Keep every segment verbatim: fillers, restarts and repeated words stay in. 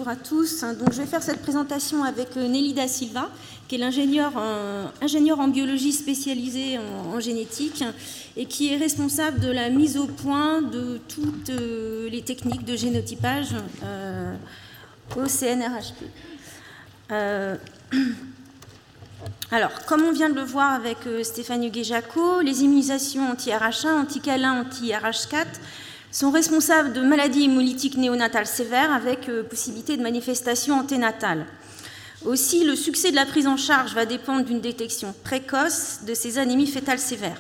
bonjour à tous. Donc, je vais faire cette présentation avec Nelly da Silva, qui est l'ingénieur en, ingénieur en biologie spécialisée en, en génétique et qui est responsable de la mise au point de toutes euh, les techniques de génotypage euh, au C N R H P. Euh, alors, comme on vient de le voir avec euh, Stéphane Huguet-Jacot, les immunisations anti-R H un, anti-K L un, anti-R H quatre sont responsables de maladies hémolytiques néonatales sévères avec euh, possibilité de manifestations anténatales. Aussi, le succès de la prise en charge va dépendre d'une détection précoce de ces anémies fœtales sévères.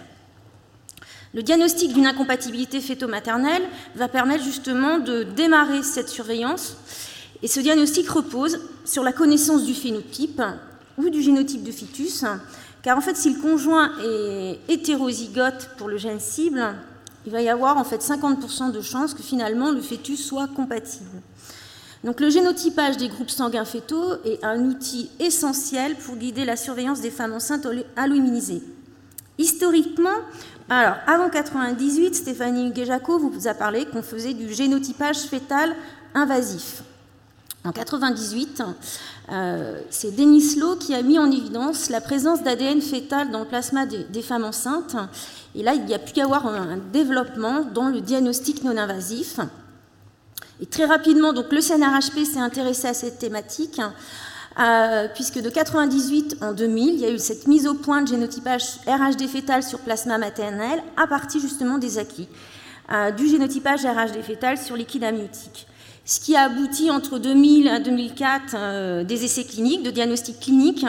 Le diagnostic d'une incompatibilité fœto-maternelle va permettre justement de démarrer cette surveillance. Et ce diagnostic repose sur la connaissance du phénotype ou du génotype de fœtus, car en fait, si le conjoint est hétérozygote pour le gène cible, il va y avoir en fait cinquante pour cent de chances que finalement le fœtus soit compatible. Donc le génotypage des groupes sanguins fœtaux est un outil essentiel pour guider la surveillance des femmes enceintes allo-immunisées. Historiquement, alors avant quatre-vingt-dix-huit, Stéphanie Huguet-Jacot vous a parlé qu'on faisait du génotypage fœtal invasif. En quatre-vingt-dix-huit, euh, c'est Denis Lowe qui a mis en évidence la présence d'A D N fœtal dans le plasma des, des femmes enceintes. Et là, il y a pu y avoir un développement dans le diagnostic non invasif. Et très rapidement, donc, le C N R H P s'est intéressé à cette thématique, euh, puisque de quatre-vingt-dix-huit en deux mille, il y a eu cette mise au point de génotypage R H D fœtal sur plasma maternel à partir justement des acquis euh, du génotypage R H D fœtal sur liquide amniotique. Ce qui a abouti entre deux mille et deux mille quatre euh, des essais cliniques, de diagnostic clinique,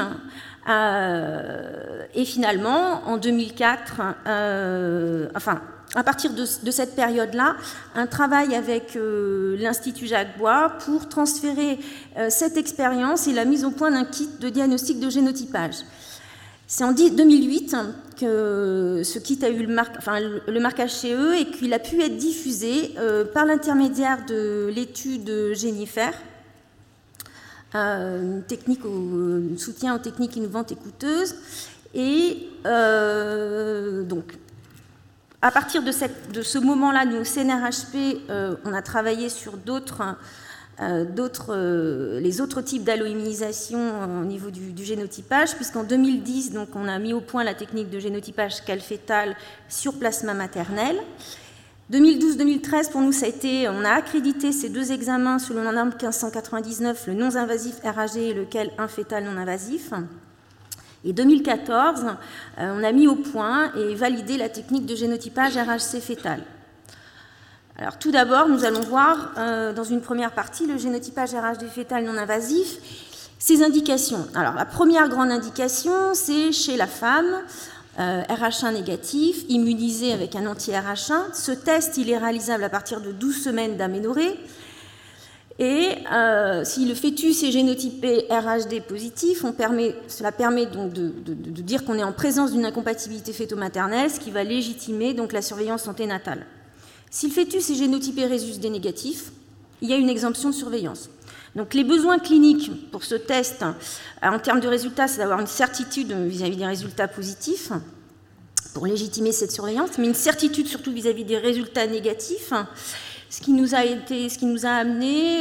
euh, et finalement, en deux mille quatre, euh, enfin, à partir de, de cette période-là, un travail avec euh, l'Institut Jacques Bois pour transférer euh, cette expérience et la mise au point d'un kit de diagnostic de génotypage. C'est en deux mille huit que ce kit a eu le, mar... enfin, le marquage C E et qu'il a pu être diffusé euh, par l'intermédiaire de l'étude Génifer, euh, une technique au une soutien aux techniques innovantes et coûteuses. Et euh, donc, à partir de, cette, de ce moment-là, nous, au C N R H P, euh, on a travaillé sur d'autres... Euh, d'autres, euh, les autres types d'allo-immunisation euh, au niveau du, du génotypage, puisqu'en deux mille dix, donc, on a mis au point la technique de génotypage calfétal sur plasma maternel. deux mille douze deux mille treize, pour nous, ça a été, on a accrédité ces deux examens selon la norme quinze cent quatre-vingt-dix-neuf, le non-invasif R H D et lequel un fœtal non-invasif. Et deux mille quatorze, euh, on a mis au point et validé la technique de génotypage R H C fœtal. Alors, tout d'abord, nous allons voir, euh, dans une première partie, le génotypage R H D fœtal non invasif, ses indications. Alors, la première grande indication, c'est chez la femme, euh, R H un négatif, immunisée avec un anti-R H un. Ce test, il est réalisable à partir de douze semaines d'aménorrhée. Et euh, si le fœtus est génotypé R H D positif, on permet, cela permet donc de, de, de dire qu'on est en présence d'une incompatibilité fœto-maternelle, ce qui va légitimer donc la surveillance anténatale. Si le fœtus est génotypé Rhésus D négatif, il y a une exemption de surveillance. Donc les besoins cliniques pour ce test, en termes de résultats, c'est d'avoir une certitude vis-à-vis des résultats positifs pour légitimer cette surveillance, mais une certitude surtout vis-à-vis des résultats négatifs, ce qui nous a, été, ce qui nous a amené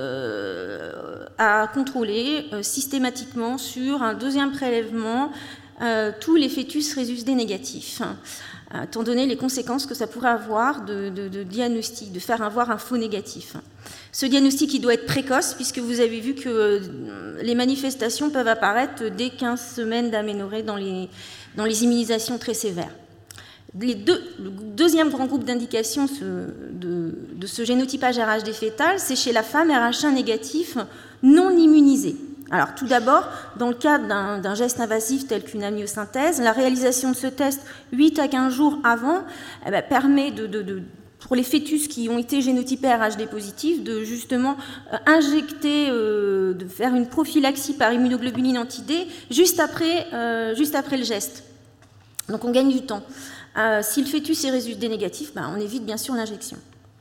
euh, à contrôler euh, systématiquement sur un deuxième prélèvement euh, tous les fœtus Rhésus D négatifs, étant donné les conséquences que ça pourrait avoir de, de, de diagnostic, de faire avoir un faux négatif. Ce diagnostic, il doit être précoce, puisque vous avez vu que les manifestations peuvent apparaître dès quinze semaines d'aménorrhée dans les, dans les immunisations très sévères. Les deux, le deuxième grand groupe d'indications de, de ce génotypage R H D fœtal, c'est chez la femme R H un négatif non immunisée. Alors, tout d'abord, dans le cadre d'un, d'un geste invasif tel qu'une amniosynthèse, la réalisation de ce test huit à quinze jours avant eh bien, permet, de, de, de, pour les fœtus qui ont été génotypés R H D positifs, de justement euh, injecter, euh, de faire une prophylaxie par immunoglobuline anti-D juste après, euh, juste après le geste. Donc, on gagne du temps. Euh, si le fœtus est Rhésus D négatif, ben, on évite bien sûr l'injection.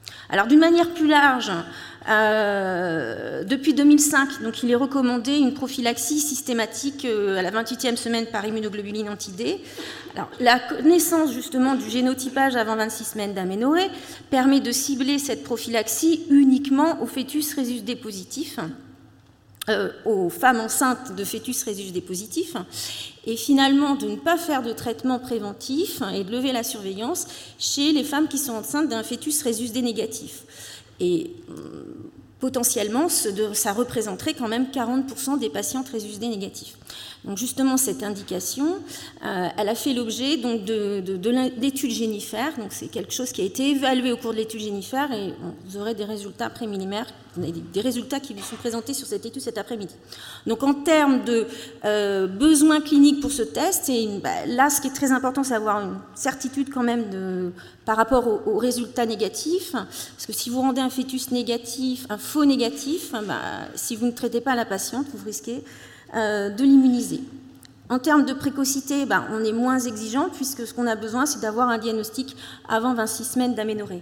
Alors d'une manière plus large, euh, depuis deux mille cinq, donc, il est recommandé une prophylaxie systématique euh, à la vingt-huitième semaine par immunoglobuline anti-D. Alors, la connaissance justement du génotypage avant vingt-six semaines d'aménorrhée permet de cibler cette prophylaxie uniquement aux fœtus rhésus-D positifs, euh, aux femmes enceintes de fœtus rhésus-D positifs, et finalement de ne pas faire de traitement préventif et de lever la surveillance chez les femmes qui sont enceintes d'un fœtus rhésus-D négatif. Et potentiellement, ça représenterait quand même quarante pour cent des patientes rhésus-D négatifs. Donc justement, cette indication, euh, elle a fait l'objet donc de, de, de l'étude Jennifer. Donc c'est quelque chose qui a été évalué au cours de l'étude Jennifer, et vous aurez des résultats préliminaires, des résultats qui vous sont présentés sur cette étude cet après-midi. Donc en termes de euh, besoins cliniques pour ce test, et une, bah, là, ce qui est très important, c'est d'avoir une certitude quand même de, par rapport aux, aux résultats négatifs, parce que si vous rendez un fœtus négatif, un faux négatif, bah, si vous ne traitez pas la patiente, vous risquez euh, de l'immuniser. En termes de précocité, bah, on est moins exigeant, puisque ce qu'on a besoin, c'est d'avoir un diagnostic avant vingt-six semaines d'aménorrhée.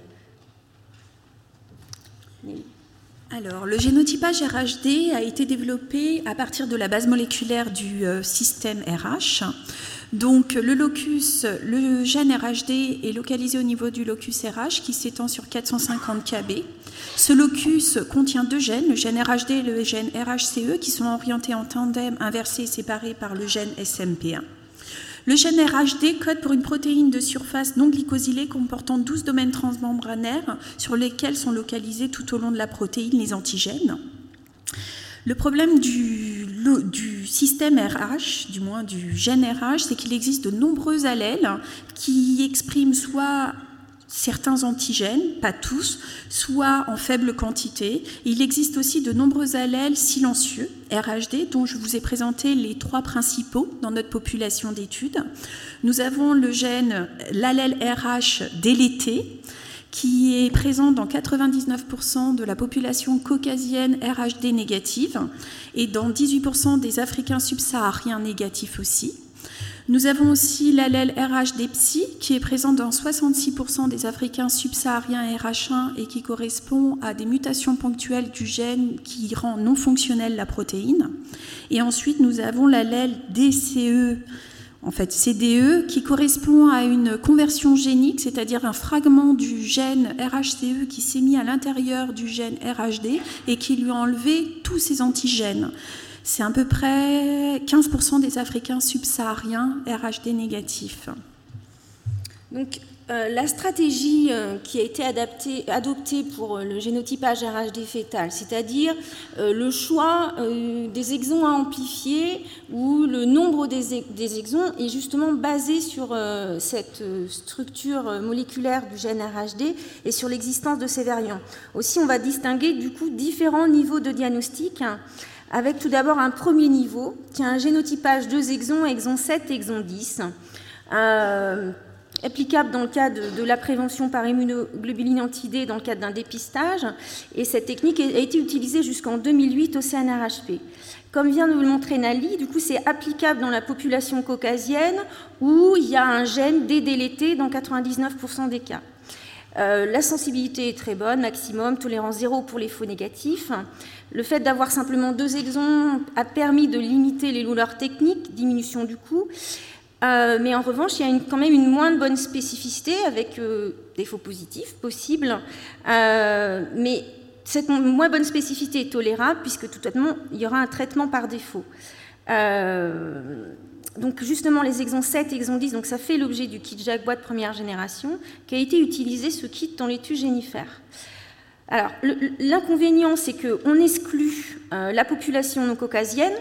Alors, le génotypage R H D a été développé à partir de la base moléculaire du euh, système R H. Donc, le locus, le gène R H D est localisé au niveau du locus R H qui s'étend sur quatre cent cinquante K B. Ce locus contient deux gènes, le gène R H D et le gène R H C E, qui sont orientés en tandem, inversés et séparés par le gène S M P un. Le gène R H D code pour une protéine de surface non glycosylée comportant douze domaines transmembranaires sur lesquels sont localisés tout au long de la protéine les antigènes. Le problème du, du système R H, du moins du gène R H, c'est qu'il existe de nombreux allèles qui expriment soit certains antigènes, pas tous, soit en faible quantité. Il existe aussi de nombreux allèles silencieux, R H D, dont je vous ai présenté les trois principaux dans notre population d'études. Nous avons le gène, l'allèle R H délété, qui est présent dans quatre-vingt-dix-neuf pour cent de la population caucasienne R H D négative et dans dix-huit pour cent des Africains subsahariens négatifs aussi. Nous avons aussi l'allèle R H D psi qui est présent dans soixante-six pour cent des Africains subsahariens R H un et qui correspond à des mutations ponctuelles du gène qui rend non fonctionnelle la protéine. Et ensuite, nous avons l'allèle D C E, en fait C D E, qui correspond à une conversion génique, c'est-à-dire un fragment du gène R H C E qui s'est mis à l'intérieur du gène R H D et qui lui a enlevé tous ses antigènes. C'est à peu près quinze pour cent des Africains subsahariens R H D négatifs. Donc, euh, la stratégie euh, qui a été adaptée, adoptée pour euh, le génotypage R H D fœtal, c'est-à-dire euh, le choix euh, des exons à amplifier où le nombre des, des exons est justement basé sur euh, cette euh, structure moléculaire du gène R H D et sur l'existence de ces variants. Aussi, on va distinguer du coup différents niveaux de diagnostic, hein, avec tout d'abord un premier niveau, qui a un génotypage deux exons, exon sept et exon dix, euh, applicable dans le cadre de, de la prévention par immunoglobuline anti-D dans le cadre d'un dépistage, et cette technique a été utilisée jusqu'en deux mille huit au C N R H P. Comme vient de vous le montrer Nali, du coup c'est applicable dans la population caucasienne où il y a un gène D délété dans quatre-vingt-dix-neuf pour cent des cas. Euh, la sensibilité est très bonne, maximum, tolérance zéro pour les faux négatifs. Le fait d'avoir simplement deux exons a permis de limiter les douleurs techniques, diminution du coût. Euh, mais en revanche, il y a une, quand même une moins bonne spécificité avec euh, des faux positifs possibles. Euh, mais cette moins bonne spécificité est tolérable puisque tout simplement, il y aura un traitement par défaut. Euh, Donc justement, les exons sept et exons dix, donc ça fait l'objet du kit Jacques-Bois de première génération, qui a été utilisé, ce kit, dans l'étude Jennifer. Alors, l'inconvénient, c'est qu'on exclut euh, la population non caucasienne.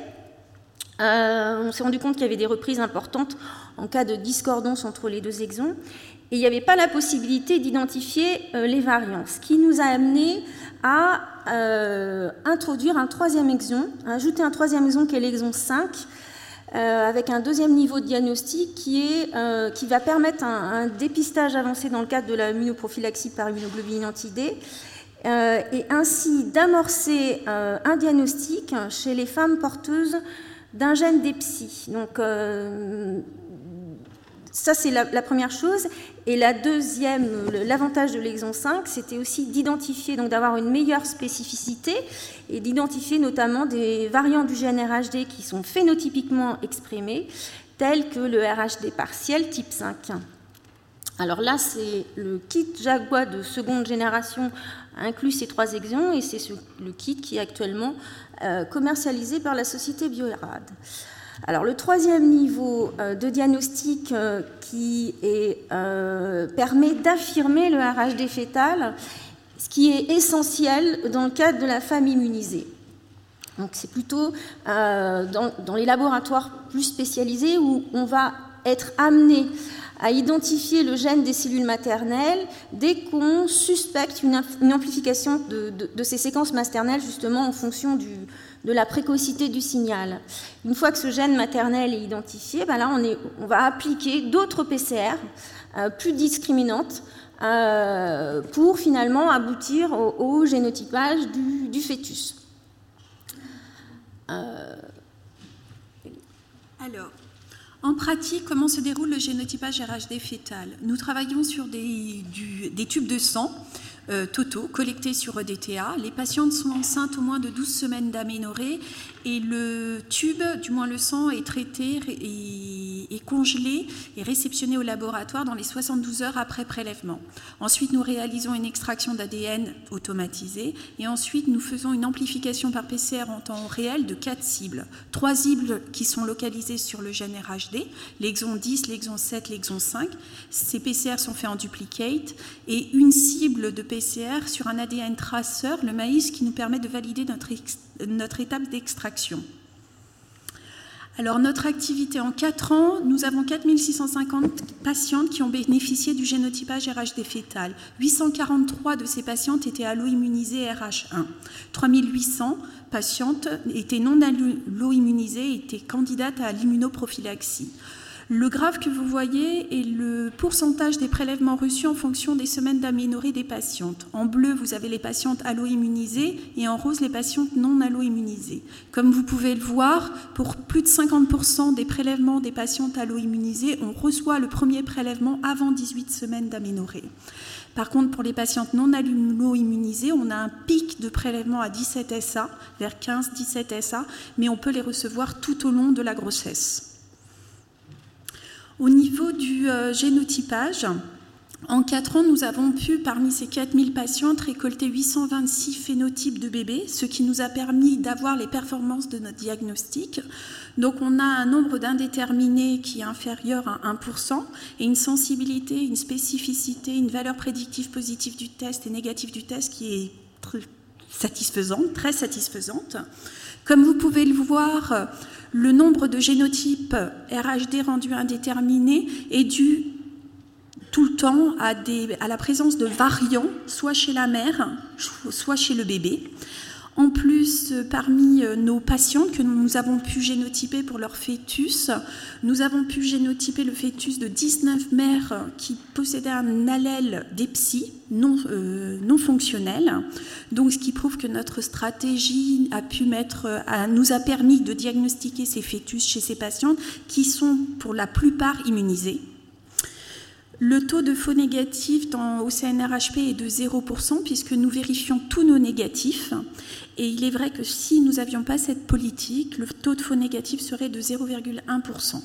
Euh, on s'est rendu compte qu'il y avait des reprises importantes en cas de discordance entre les deux exons. Et il n'y avait pas la possibilité d'identifier euh, les variants, ce qui nous a amené à euh, introduire un troisième exon, à ajouter un troisième exon qui est l'exon cinq, Euh, avec un deuxième niveau de diagnostic qui, est, euh, qui va permettre un, un dépistage avancé dans le cadre de la immunoprophylaxie par immunoglobuline anti-D euh, et ainsi d'amorcer euh, un diagnostic chez les femmes porteuses d'un gène D P S I. Donc, euh, ça, c'est la, la première chose. Et la deuxième, l'avantage de l'exon cinq, c'était aussi d'identifier, donc d'avoir une meilleure spécificité et d'identifier notamment des variants du gène R H D qui sont phénotypiquement exprimés, tels que le R H D partiel type cinq. Alors là, c'est le kit Jaguar de seconde génération inclut ces trois exons et c'est ce, le kit qui est actuellement euh, commercialisé par la société Bio-Rad. Alors le troisième niveau euh, de diagnostic euh, qui est, euh, permet d'affirmer le R H D fœtal, ce qui est essentiel dans le cadre de la femme immunisée. Donc c'est plutôt euh, dans, dans les laboratoires plus spécialisés où on va être amené à identifier le gène des cellules maternelles dès qu'on suspecte une, une amplification de, de, de ces séquences maternelles, justement en fonction du, de la précocité du signal. Une fois que ce gène maternel est identifié, ben là on, est, on va appliquer d'autres P C R euh, plus discriminantes euh, pour finalement aboutir au, au génotypage du, du fœtus. Euh... Alors, en pratique, comment se déroule le génotypage R H D fœtal? Nous travaillons sur des, du, des tubes de sang euh, totaux collectés sur E D T A. Les patientes sont enceintes au moins de douze semaines d'aménorrhée et le tube, du moins le sang, est traité et, et congelé et réceptionné au laboratoire dans les soixante-douze heures après prélèvement. Ensuite, nous réalisons une extraction d'A D N automatisée et ensuite nous faisons une amplification par P C R en temps réel de quatre cibles. Trois cibles qui sont localisées sur le gène R H D, l'exon dix, l'exon sept, l'exon cinq. Ces P C R sont faits en duplicate et une cible de P C R sur un A D N traceur, le maïs, qui nous permet de valider notre, notre étape d'extraction. Alors, notre activité en quatre ans, nous avons quatre mille six cent cinquante patientes qui ont bénéficié du génotypage R H D fœtal. huit cent quarante-trois de ces patientes étaient allo-immunisées R H un. trois mille huit cents patientes étaient non allo-immunisées et étaient candidates à l'immunoprophylaxie. Le graphe que vous voyez est le pourcentage des prélèvements reçus en fonction des semaines d'aménorrhée des patientes. En bleu, vous avez les patientes allo-immunisées et en rose, les patientes non allo-immunisées. Comme vous pouvez le voir, pour plus de cinquante pour cent des prélèvements des patientes allo-immunisées, on reçoit le premier prélèvement avant dix-huit semaines d'aménorrhée. Par contre, pour les patientes non allo-immunisées, on a un pic de prélèvement à dix-sept S A, vers quinze à dix-sept S A, mais on peut les recevoir tout au long de la grossesse. Au niveau du euh, génotypage, en quatre ans, nous avons pu, parmi ces quatre mille patientes, récolter huit cent vingt-six phénotypes de bébés, ce qui nous a permis d'avoir les performances de notre diagnostic. Donc, on a un nombre d'indéterminés qui est inférieur à un pour cent et une sensibilité, une spécificité, une valeur prédictive positive du test et négative du test qui est très satisfaisante, très satisfaisante. Comme vous pouvez le voir, le nombre de génotypes R H D rendus indéterminés est dû tout le temps à, des, à la présence de variants, soit chez la mère, soit chez le bébé. En plus, parmi nos patientes que nous avons pu génotyper pour leur fœtus, nous avons pu génotyper le fœtus de dix-neuf mères qui possédaient un allèle d'Epsi non, euh, non fonctionnel. Donc, ce qui prouve que notre stratégie a pu mettre, a, nous a permis de diagnostiquer ces fœtus chez ces patientes qui sont pour la plupart immunisés. Le taux de faux négatifs dans, au C N R H P est de zéro pour cent puisque nous vérifions tous nos négatifs. Et il est vrai que si nous n'avions pas cette politique, le taux de faux négatifs serait de zéro virgule un pour cent.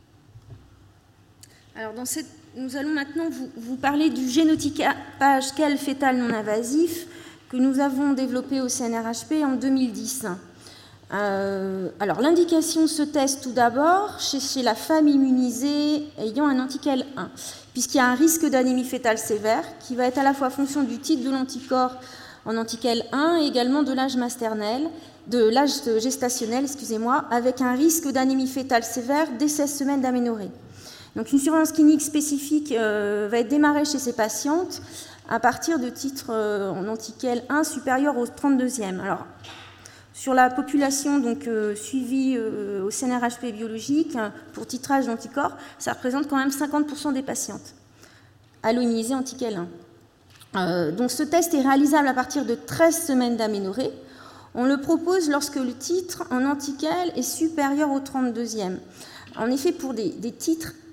Alors dans cette, nous allons maintenant vous, vous parler du génotypage cal fœtal non invasif que nous avons développé au C N R H P en deux mille dix. Euh, alors l'indication se teste tout d'abord chez, chez la femme immunisée ayant un anti-cal un, puisqu'il y a un risque d'anémie fœtale sévère qui va être à la fois fonction du titre de l'anticorps en anti-cal un et également de l'âge maternel, de l'âge gestationnel, excusez-moi, avec un risque d'anémie fœtale sévère dès seize semaines d'aménorrhée. Donc une surveillance clinique spécifique euh, va être démarrée chez ces patientes à partir de titres euh, en anti-cal un supérieurs au trente-deuxième. Alors, sur la population donc, euh, suivie euh, au C N R H P biologique, pour titrage d'anticorps, ça représente quand même cinquante pour cent des patientes allo-immunisées anti-cal un. Euh, donc ce test est réalisable à partir de treize semaines d'aménorrhée. On le propose lorsque le titre en anti-cal est supérieur au trente-deuxième. En effet, pour des, des titres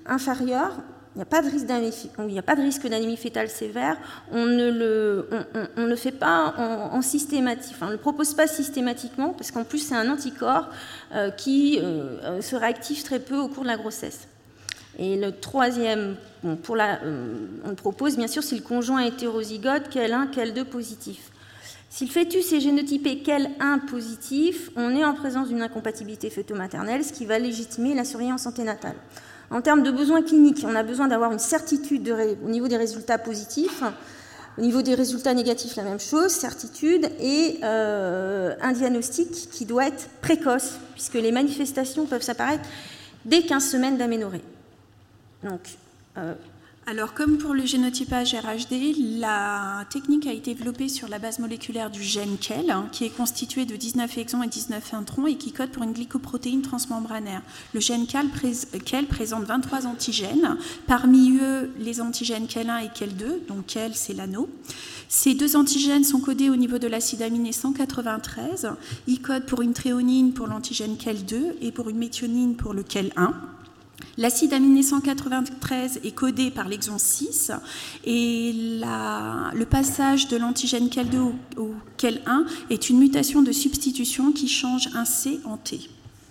inférieur, il n'y a pas de risque d'anémie, il n'y a pas de risque d'anémie fétale sévère, on ne le, on, on, on le fait pas en, en systématique, enfin, on ne le propose pas systématiquement, parce qu'en plus c'est un anticorps euh, qui euh, se réactive très peu au cours de la grossesse. Et le troisième, bon, pour la, euh, on le propose bien sûr si le conjoint est hétérozygote, K L un, K L deux positif. Si le fœtus est génotypé K L un positif, on est en présence d'une incompatibilité fœto-maternelle, ce qui va légitimer la surveillance anténatale. En termes de besoins cliniques, on a besoin d'avoir une certitude de ré... au niveau des résultats positifs, au niveau des résultats négatifs, la même chose, certitude, et euh, un diagnostic qui doit être précoce, puisque les manifestations peuvent s'apparaître dès quinze semaines d'aménorrhée. Donc, euh, Alors, comme pour le génotypage R H D, la technique a été développée sur la base moléculaire du gène K E L, hein, qui est constitué de dix-neuf exons et dix-neuf introns et qui code pour une glycoprotéine transmembranaire. Le gène K E L présente vingt-trois antigènes, parmi eux les antigènes K L un et K L deux, donc K L c'est l'anneau. Ces deux antigènes sont codés au niveau de l'acide aminé cent quatre-vingt-treize. Ils codent pour une tréonine pour l'antigène K L deux et pour une méthionine pour le K L un. L'acide aminé cent quatre-vingt-treize est codé par l'exon six et la, le passage de l'antigène K L deux au, au K L un est une mutation de substitution qui change un C en T.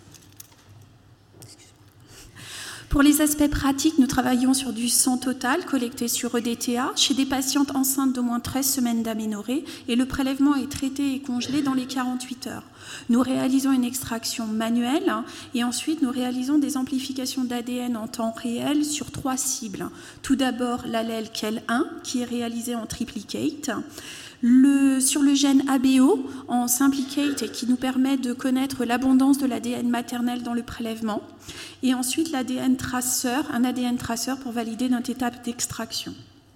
Pour les aspects pratiques, nous travaillons sur du sang total collecté sur E D T A chez des patientes enceintes d'au moins treize semaines d'aménorrhée et le prélèvement est traité et congelé dans les quarante-huit heures. Nous réalisons une extraction manuelle et ensuite nous réalisons des amplifications d'A D N en temps réel sur trois cibles. Tout d'abord l'allèle K L un qui est réalisé en triplicate. Le, sur le gène A B O en simplicate et qui nous permet de connaître l'abondance de l'A D N maternel dans le prélèvement. Et ensuite l'A D N traceur, un A D N traceur pour valider notre étape d'extraction.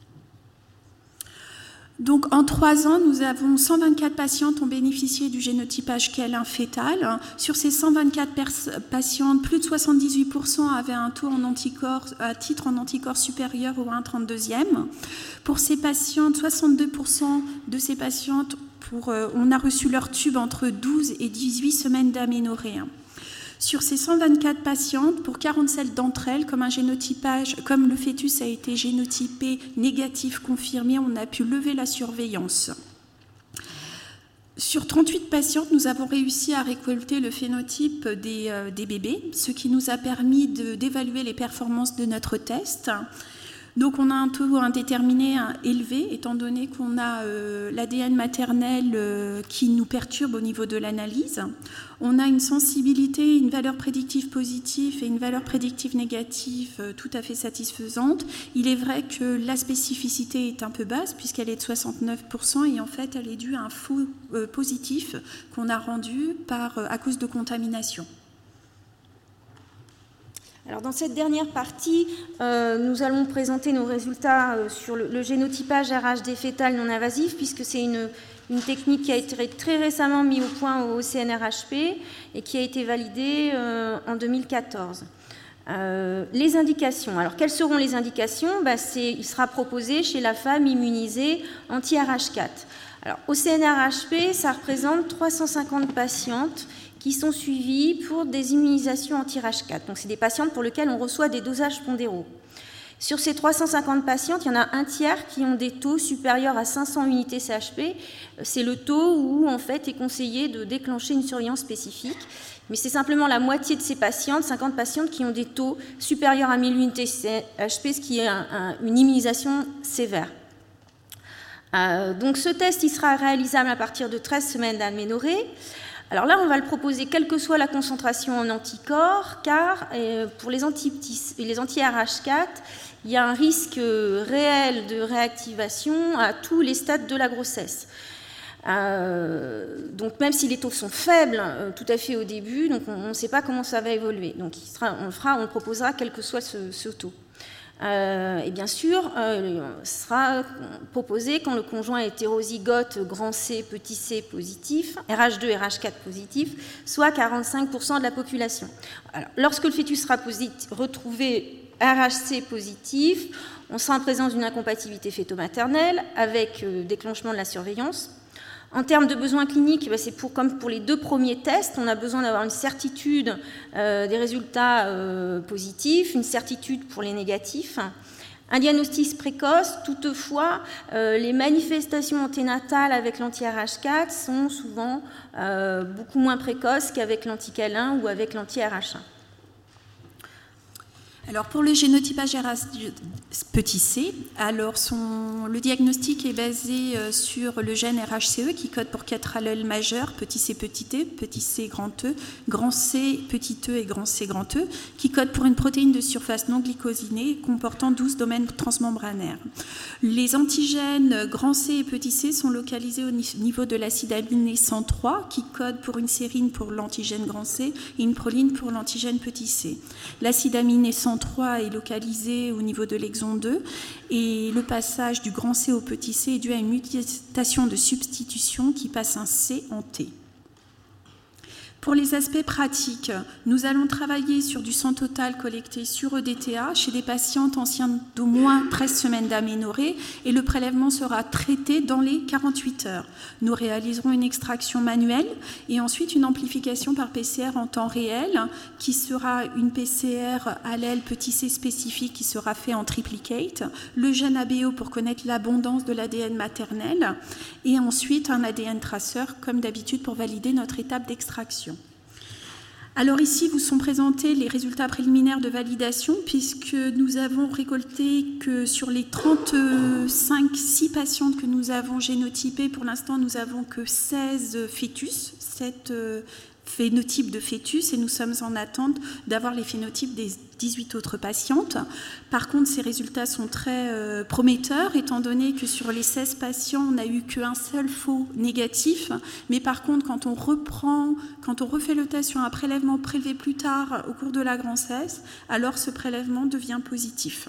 Donc en trois ans, nous avons cent vingt-quatre patientes ont bénéficié du génotypage K L un fœtal. Sur ces cent vingt-quatre patientes, plus de soixante-dix-huit pour cent avaient un taux en anticorps, à titre en anticorps supérieur au un virgule trente-deux. Pour ces patientes, soixante-deux pour cent de ces patientes, pour, euh, on a reçu leur tube entre douze et dix-huit semaines d'aménorrhée. Sur ces cent vingt-quatre patientes, pour quarante-sept d'entre elles, comme un génotypage, comme le fœtus a été génotypé négatif confirmé, on a pu lever la surveillance. Sur trente-huit patientes, nous avons réussi à récolter le phénotype des, euh, des bébés, ce qui nous a permis de, d'évaluer les performances de notre test. Donc on a un taux indéterminé élevé, étant donné qu'on a euh, l'A D N maternel euh, qui nous perturbe au niveau de l'analyse. On a une sensibilité, une valeur prédictive positive et une valeur prédictive négative euh, tout à fait satisfaisante. Il est vrai que la spécificité est un peu basse, puisqu'elle est de soixante-neuf pour cent, et en fait elle est due à un faux euh, positif qu'on a rendu par, euh, à cause de contamination. Alors dans cette dernière partie, euh, nous allons présenter nos résultats euh, sur le, le génotypage R H D fœtal non invasif, puisque c'est une, une technique qui a été très récemment mise au point au C N R H P et qui a été validée euh, en deux mille quatorze. Euh, les indications. Alors quelles seront les indications? bah, c'est, Il sera proposé chez la femme immunisée anti-R H quatre. Alors, au C N R H P, ça représente trois cent cinquante patientes qui sont suivies pour des immunisations anti-R H quatre. Donc, c'est des patientes pour lesquelles on reçoit des dosages pondéraux. Sur ces trois cent cinquante patientes, il y en a un tiers qui ont des taux supérieurs à cinq cents unités C H P. C'est le taux où, en fait, est conseillé de déclencher une surveillance spécifique. Mais c'est simplement la moitié de ces patientes, cinquante patientes, qui ont des taux supérieurs à mille unités C H P, ce qui est un, un, une immunisation sévère. Euh, donc, ce test, il sera réalisable à partir de treize semaines d'aménorrhée. Alors là, on va le proposer quelle que soit la concentration en anticorps, car euh, pour les anti-R H quatre, il y a un risque réel de réactivation à tous les stades de la grossesse. Euh, donc même si les taux sont faibles euh, tout à fait au début, donc on ne sait pas comment ça va évoluer. Donc il sera, on le fera, on le proposera quel que soit ce, ce taux. Euh, et bien sûr, euh, sera proposé quand le conjoint est hétérozygote grand C, petit c positif, R H deux, R H quatre positif, soit quarante-cinq pour cent de la population. Alors, lorsque le fœtus sera positif, retrouvé R H C positif, on sera en présence d'une incompatibilité fœto-maternelle avec euh, déclenchement de la surveillance. En termes de besoins cliniques, c'est pour, comme pour les deux premiers tests, on a besoin d'avoir une certitude euh, des résultats euh, positifs, une certitude pour les négatifs. Un diagnostic précoce, toutefois, euh, les manifestations anténatales avec l'anti-R H quatre sont souvent euh, beaucoup moins précoces qu'avec l'anti-câlin ou avec l'anti-R H un. Alors pour le génotypage R H petit c, alors son, le diagnostic est basé sur le gène R H C E qui code pour quatre allèles majeurs, petit c petit e, petit c grand E, grand C petit e et grand C grand E, qui code pour une protéine de surface non glycosinée comportant douze domaines transmembranaires. Les antigènes grand C et petit c sont localisés au niveau de l'acide aminé cent trois qui code pour une sérine pour l'antigène grand C et une proline pour l'antigène petit c. L'acide aminé cent trois est localisé au niveau de l'exon deux et le passage du grand C au petit c est dû à une mutation de substitution qui passe un C en T. Pour les aspects pratiques, nous allons travailler sur du sang total collecté sur E D T A chez des patientes anciennes d'au moins treize semaines d'aménorrhée et le prélèvement sera traité dans les quarante-huit heures. Nous réaliserons une extraction manuelle et ensuite une amplification par P C R en temps réel qui sera une P C R allèle petit c spécifique qui sera fait en triplicate, le gène A B O pour connaître l'abondance de l'A D N maternel et ensuite un A D N traceur comme d'habitude pour valider notre étape d'extraction. Alors ici, vous sont présentés les résultats préliminaires de validation puisque nous avons récolté que sur les trente-cinq, six patientes que nous avons génotypées, pour l'instant, nous n'avons que seize fœtus, sept phénotypes de fœtus et nous sommes en attente d'avoir les phénotypes des dix-huit autres patientes. Par contre, ces résultats sont très euh, prometteurs étant donné que sur les seize patients, on n'a eu qu'un seul faux négatif. Mais par contre, quand on reprend, quand on refait le test sur un prélèvement prélevé plus tard au cours de la grossesse, alors ce prélèvement devient positif.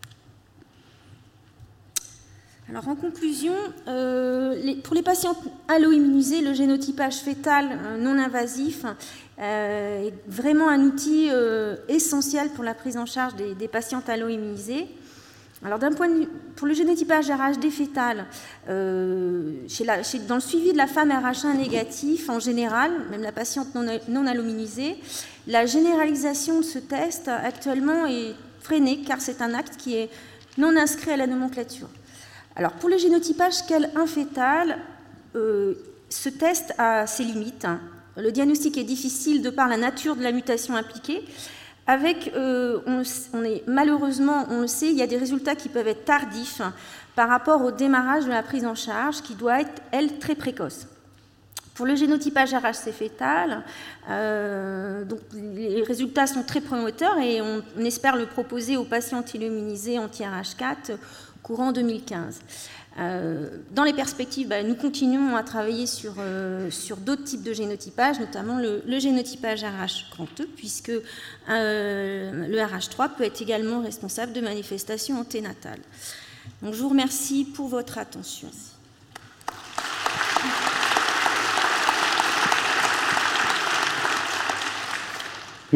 Alors en conclusion, euh, les, pour les patients allo-immunisés, le génotypage fœtal euh, non invasif euh, est vraiment un outil euh, essentiel pour la prise en charge des, des patientes allo-immunisées. Alors d'un point de vue, pour le génotypage R H D fœtal, euh, chez la, chez, dans le suivi de la femme R H un négatif, en général, même la patiente non, non allo-immunisée, la généralisation de ce test actuellement est freinée car c'est un acte qui est non inscrit à la nomenclature. Alors, pour le génotypage C A L un fœtal, euh, ce test a ses limites. Le diagnostic est difficile de par la nature de la mutation impliquée. Avec, euh, on, on est, malheureusement, on le sait, il y a des résultats qui peuvent être tardifs par rapport au démarrage de la prise en charge, qui doit être, elle, très précoce. Pour le génotypage R H C fœtal, euh, donc les résultats sont très prometteurs et on, on espère le proposer aux patients immunisés anti-R H quatre courant deux mille quinze. Euh, dans les perspectives, bah, nous continuons à travailler sur, euh, sur d'autres types de génotypage, notamment le, le génotypage R H grand E, puisque euh, le R H trois peut être également responsable de manifestations anténatales. Donc, je vous remercie pour votre attention. Merci.